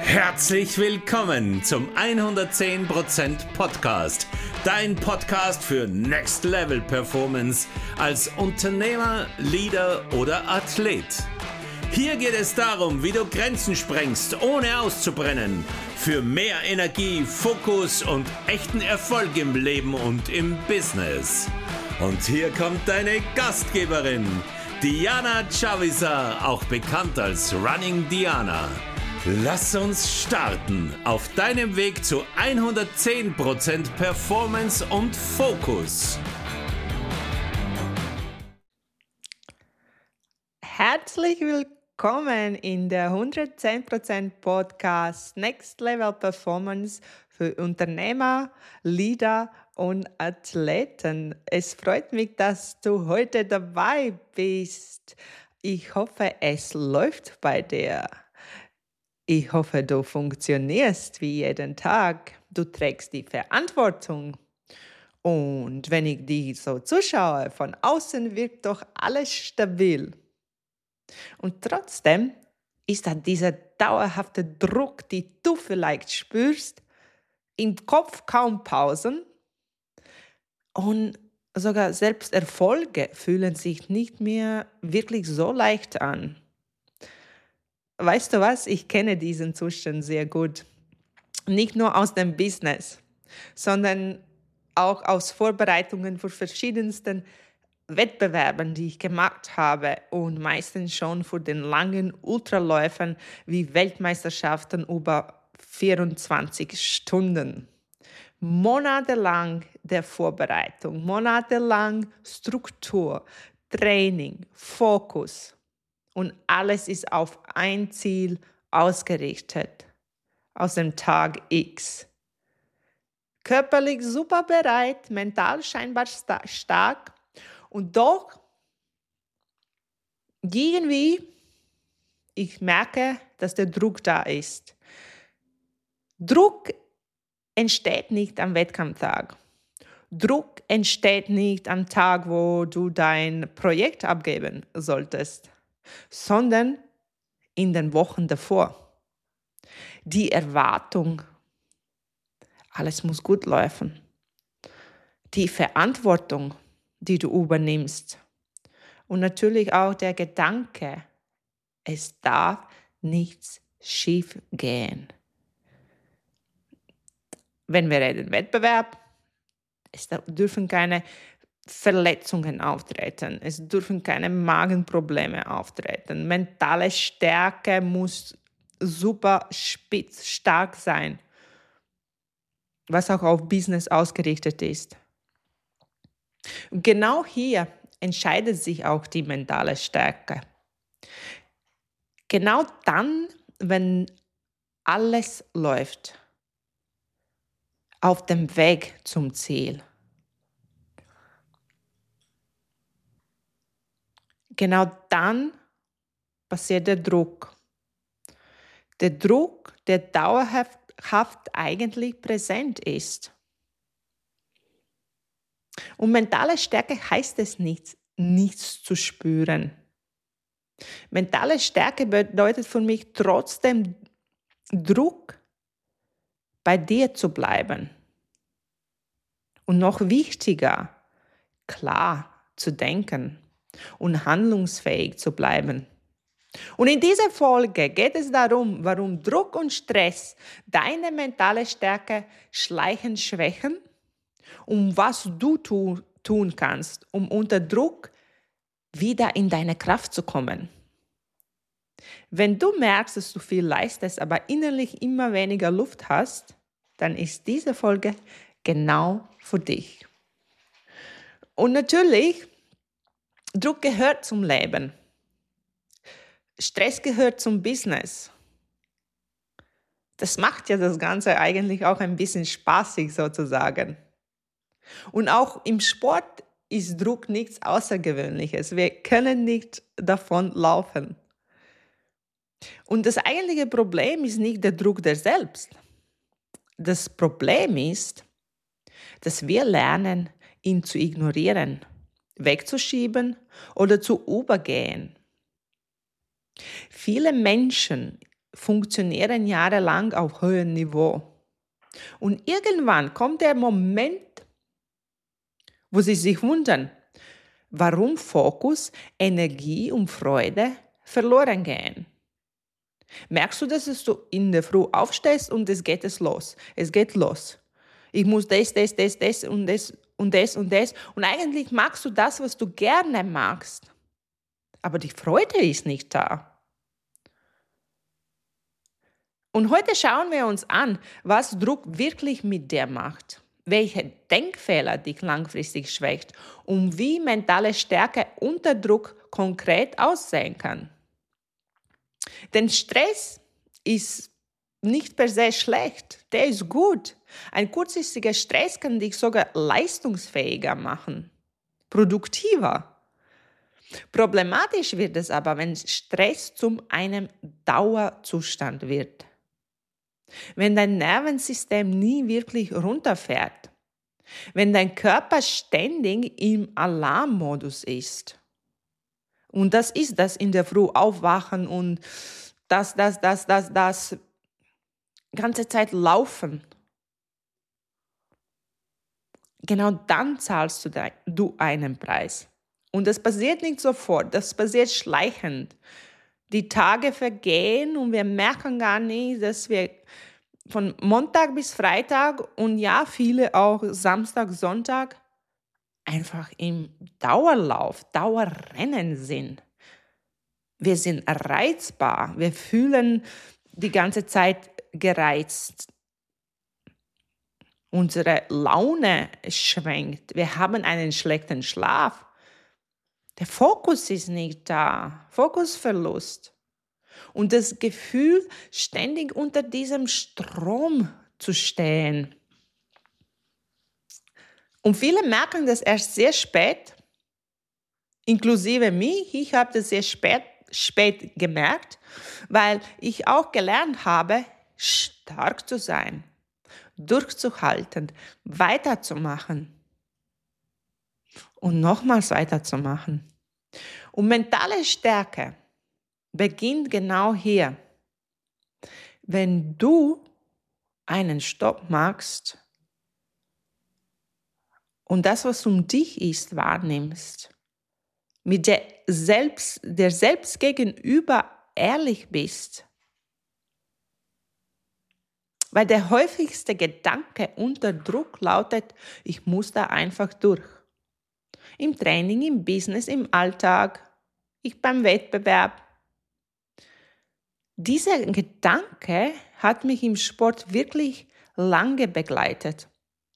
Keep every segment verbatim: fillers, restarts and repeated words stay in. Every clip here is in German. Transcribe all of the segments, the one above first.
Herzlich willkommen zum hundertzehn Prozent Podcast, dein Podcast für Next Level Performance als Unternehmer, Leader oder Athlet. Hier geht es darum, wie du Grenzen sprengst, ohne auszubrennen, für mehr Energie, Fokus und echten Erfolg im Leben und im Business. Und hier kommt deine Gastgeberin, Diana Chavisa, auch bekannt als Running Diana. Lass uns starten auf deinem Weg zu hundertzehn Prozent Performance und Fokus. Herzlich willkommen in der hundertzehn Prozent Podcast Next Level Performance für Unternehmer, Leader und Athleten. Es freut mich, dass du heute dabei bist. Ich hoffe, es läuft bei dir. Ich hoffe, du funktionierst wie jeden Tag. Du trägst die Verantwortung. Und wenn ich dich so zuschaue, von außen wirkt doch alles stabil. Und trotzdem ist da dieser dauerhafte Druck, den du vielleicht spürst, im Kopf kaum Pausen. Und sogar selbst Erfolge fühlen sich nicht mehr wirklich so leicht an. Weißt du was? Ich kenne diesen Zustand sehr gut. Nicht nur aus dem Business, sondern auch aus Vorbereitungen für verschiedensten Wettbewerben, die ich gemacht habe und meistens schon für den langen Ultraläufen wie Weltmeisterschaften über vierundzwanzig Stunden. Monatelang der Vorbereitung, monatelang Struktur, Training, Fokus. Und alles ist auf ein Ziel ausgerichtet, aus dem Tag X. Körperlich super bereit, mental scheinbar sta- stark und doch irgendwie, ich merke, dass der Druck da ist. Druck entsteht nicht am Wettkampftag. Druck entsteht nicht am Tag, wo du dein Projekt abgeben solltest, sondern in den Wochen davor. Die Erwartung, alles muss gut laufen. Die Verantwortung, die du übernimmst. Und natürlich auch der Gedanke, es darf nichts schief gehen. Wenn wir reden Wettbewerb, es dürfen keine Verletzungen auftreten. Es dürfen keine Magenprobleme auftreten. Mentale Stärke muss super spitz, stark sein, was auch auf Business ausgerichtet ist. Und genau hier entscheidet sich auch die mentale Stärke. Genau dann, wenn alles läuft, auf dem Weg zum Ziel. Genau dann passiert der Druck. Der Druck, der dauerhaft eigentlich präsent ist. Und mentale Stärke heißt es nicht, nichts zu spüren. Mentale Stärke bedeutet für mich trotzdem Druck, bei dir zu bleiben. Und noch wichtiger, klar zu denken und handlungsfähig zu bleiben. Und in dieser Folge geht es darum, warum Druck und Stress deine mentale Stärke schleichend schwächen und was du tu, tun kannst, um unter Druck wieder in deine Kraft zu kommen. Wenn du merkst, dass du viel leistest, aber innerlich immer weniger Luft hast, dann ist diese Folge genau für dich. Und natürlich, Druck gehört zum Leben. Stress gehört zum Business. Das macht ja das Ganze eigentlich auch ein bisschen spaßig sozusagen. Und auch im Sport ist Druck nichts Außergewöhnliches. Wir können nicht davon laufen. Und das eigentliche Problem ist nicht der Druck der selbst. Das Problem ist, dass wir lernen, ihn zu ignorieren, wegzuschieben oder zu übergehen. Viele Menschen funktionieren jahrelang auf hohem Niveau. Und irgendwann kommt der Moment, wo sie sich wundern, warum Fokus, Energie und Freude verloren gehen. Merkst du, dass du in der Früh aufstehst und es geht es los. Es geht los. Ich muss das, das, das, das und das und das und das. Und eigentlich magst du das, was du gerne magst. Aber die Freude ist nicht da. Und heute schauen wir uns an, was Druck wirklich mit dir macht, welche Denkfehler dich langfristig schwächt und wie mentale Stärke unter Druck konkret aussehen kann. Denn Stress ist nicht per se schlecht, der ist gut. Ein kurzfristiger Stress kann dich sogar leistungsfähiger machen, produktiver. Problematisch wird es aber, wenn Stress zu einem Dauerzustand wird. Wenn dein Nervensystem nie wirklich runterfährt. Wenn dein Körper ständig im Alarmmodus ist. Und das ist das in der Früh aufwachen und das, das, das, das, das, ganze Zeit laufen. Genau dann zahlst du, de- du einen Preis. Und das passiert nicht sofort, das passiert schleichend. Die Tage vergehen und wir merken gar nicht, dass wir von Montag bis Freitag und ja, viele auch Samstag, Sonntag einfach im Dauerlauf, Dauerrennen sind. Wir sind reizbar, wir fühlen die ganze Zeit gereizt. Unsere Laune schwenkt, wir haben einen schlechten Schlaf. Der Fokus ist nicht da, Fokusverlust. Und das Gefühl, ständig unter diesem Strom zu stehen. Und viele merken das erst sehr spät, inklusive mich. Ich habe das sehr spät, spät gemerkt, weil ich auch gelernt habe, stark zu sein, durchzuhalten, weiterzumachen und nochmals weiterzumachen. Und mentale Stärke beginnt genau hier. Wenn du einen Stopp machst und das, was um dich ist, wahrnimmst, mit der selbst, der selbst gegenüber ehrlich bist, weil der häufigste Gedanke unter Druck lautet, ich muss da einfach durch. Im Training, im Business, im Alltag, ich beim Wettbewerb. Dieser Gedanke hat mich im Sport wirklich lange begleitet.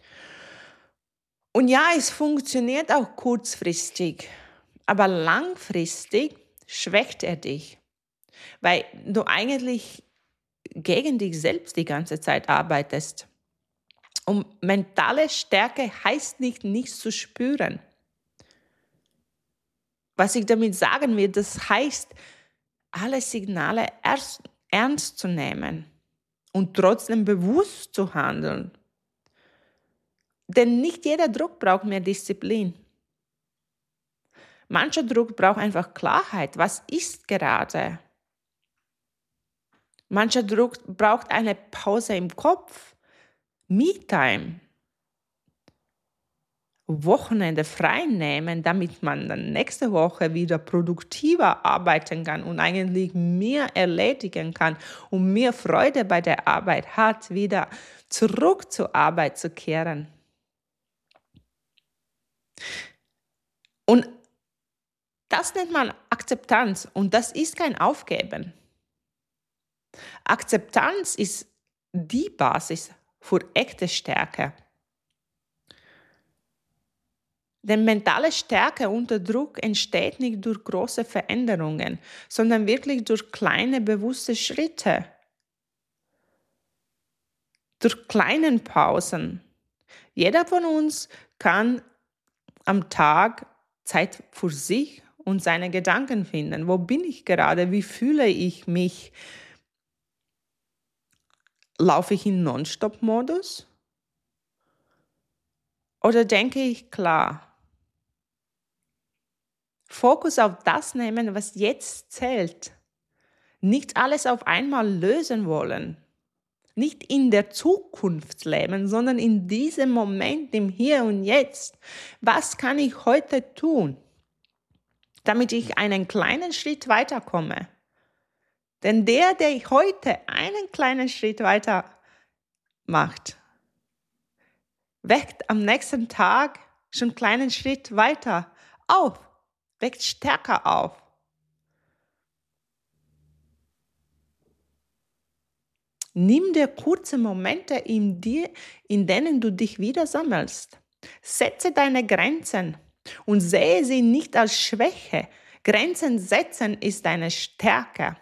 Und ja, es funktioniert auch kurzfristig, aber langfristig schwächt er dich, weil du eigentlich gegen dich selbst die ganze Zeit arbeitest. Und mentale Stärke heißt nicht, nichts zu spüren. Was ich damit sagen will, das heißt, alle Signale erst ernst zu nehmen und trotzdem bewusst zu handeln. Denn nicht jeder Druck braucht mehr Disziplin. Mancher Druck braucht einfach Klarheit. Was ist gerade? Mancher Druck braucht eine Pause im Kopf. Me-Time. Wochenende frei nehmen, damit man dann nächste Woche wieder produktiver arbeiten kann und eigentlich mehr erledigen kann und mehr Freude bei der Arbeit hat, wieder zurück zur Arbeit zu kehren. Und das nennt man Akzeptanz und das ist kein Aufgeben. Akzeptanz ist die Basis für echte Stärke. Denn mentale Stärke unter Druck entsteht nicht durch große Veränderungen, sondern wirklich durch kleine bewusste Schritte. Durch kleine Pausen. Jeder von uns kann am Tag Zeit für sich und seine Gedanken finden. Wo bin ich gerade? Wie fühle ich mich? Laufe ich in Non-Stop-Modus? Oder denke ich klar? Fokus auf das nehmen, was jetzt zählt. nicht alles auf einmal lösen wollen. Nicht in der Zukunft leben, sondern in diesem Moment, im Hier und Jetzt. Was kann ich heute tun, damit ich einen kleinen Schritt weiterkomme? Denn der, der heute einen kleinen Schritt weiter macht, weckt am nächsten Tag schon einen kleinen Schritt weiter auf, weckt stärker auf. Nimm dir kurze Momente in dir, in denen du dich wieder sammelst. Setze deine Grenzen und sehe sie nicht als Schwäche. Grenzen setzen ist deine Stärke.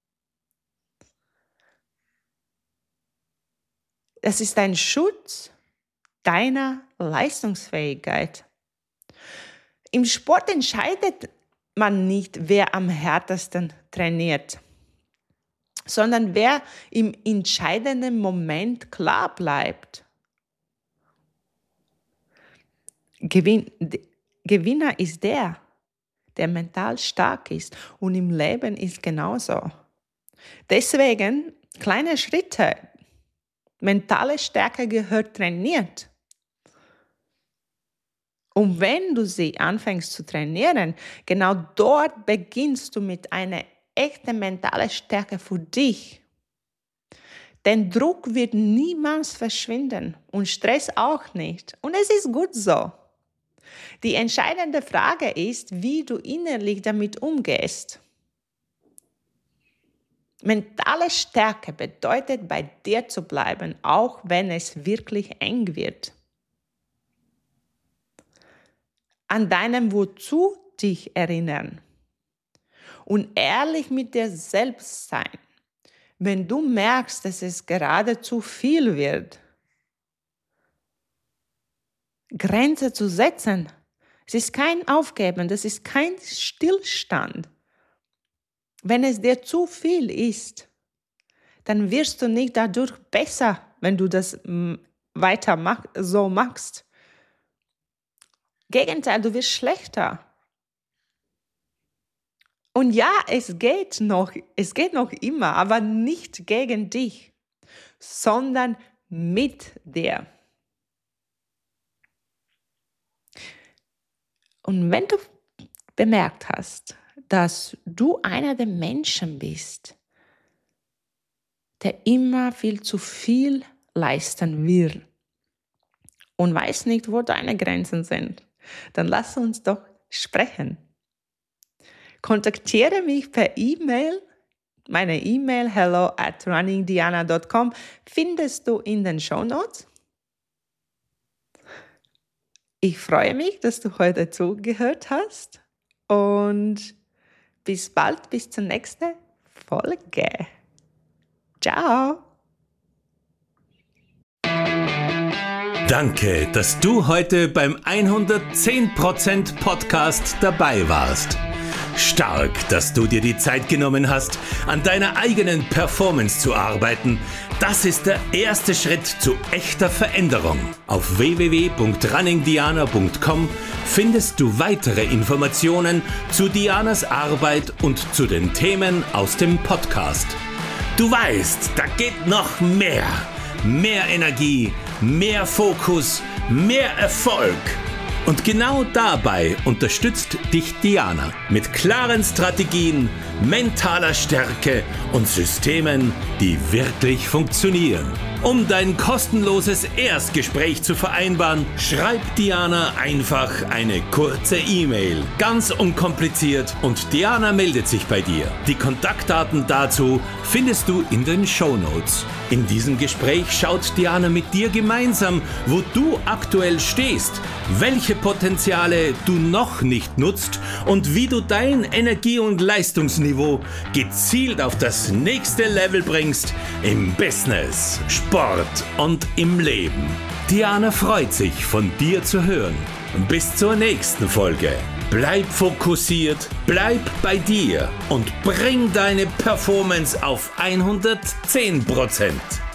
Es ist ein Schutz deiner Leistungsfähigkeit. Im Sport entscheidet man nicht, wer am härtesten trainiert, sondern wer im entscheidenden Moment klar bleibt. Gewin- Gewinner ist der, der mental stark ist, und im Leben ist genauso. Deswegen kleine Schritte, mentale Stärke gehört trainiert. Und wenn du sie anfängst zu trainieren, genau dort beginnst du mit einer echte mentale Stärke für dich. Denn Druck wird niemals verschwinden und Stress auch nicht. Und es ist gut so. Die entscheidende Frage ist, wie du innerlich damit umgehst. Mentale Stärke bedeutet, bei dir zu bleiben, auch wenn es wirklich eng wird. An deinem Wozu dich erinnern. Und ehrlich mit dir selbst sein, wenn du merkst, dass es gerade zu viel wird. Grenze zu setzen, es ist kein Aufgeben, das ist kein Stillstand. Wenn es dir zu viel ist, dann wirst du nicht dadurch besser, wenn du das weiter mach, so machst. Gegenteil, du wirst schlechter. Und ja, es geht noch, es geht noch immer, aber nicht gegen dich, sondern mit dir. Und wenn du bemerkt hast, dass du einer der Menschen bist, der immer viel zu viel leisten will und weiß nicht, wo deine Grenzen sind, dann lass uns doch sprechen. Kontaktiere mich per E-Mail. Meine E-Mail hello at running diana dot com findest du in den Shownotes. Ich freue mich, dass du heute zugehört hast und bis bald, bis zur nächsten Folge. Ciao! Danke, dass du heute beim hundertzehn Prozent Podcast dabei warst. Stark, dass du dir die Zeit genommen hast, an deiner eigenen Performance zu arbeiten. Das ist der erste Schritt zu echter Veränderung. Auf w w w punkt running diana punkt com findest du weitere Informationen zu Dianas Arbeit und zu den Themen aus dem Podcast. Du weißt, da geht noch mehr. Mehr Energie, mehr Fokus, mehr Erfolg. Und genau dabei unterstützt dich Diana mit klaren Strategien, mentaler Stärke und Systemen, die wirklich funktionieren. Um dein kostenloses Erstgespräch zu vereinbaren, schreib Diana einfach eine kurze E-Mail. Ganz unkompliziert, und Diana meldet sich bei dir. Die Kontaktdaten dazu findest du in den Shownotes. In diesem Gespräch schaut Diana mit dir gemeinsam, wo du aktuell stehst, welche Potenziale du noch nicht nutzt und wie du dein Energie- und Leistungsniveau gezielt auf das nächste Level bringst im Business, Sport und im Leben. Diana freut sich, von dir zu hören. Bis zur nächsten Folge. Bleib fokussiert, bleib bei dir und bring deine Performance auf hundertzehn Prozent.